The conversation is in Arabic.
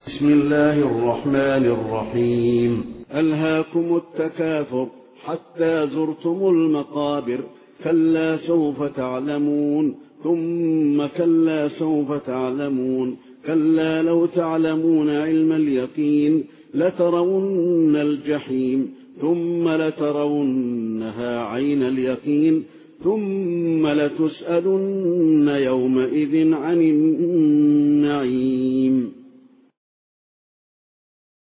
بسم الله الرحمن الرحيم. ألهاكم التكاثر حتى زرتم المقابر، كلا سوف تعلمون ثم كلا سوف تعلمون، كلا لو تعلمون علم اليقين لترون الجحيم ثم لترونها عين اليقين ثم لتسألن يومئذ عن النعيم.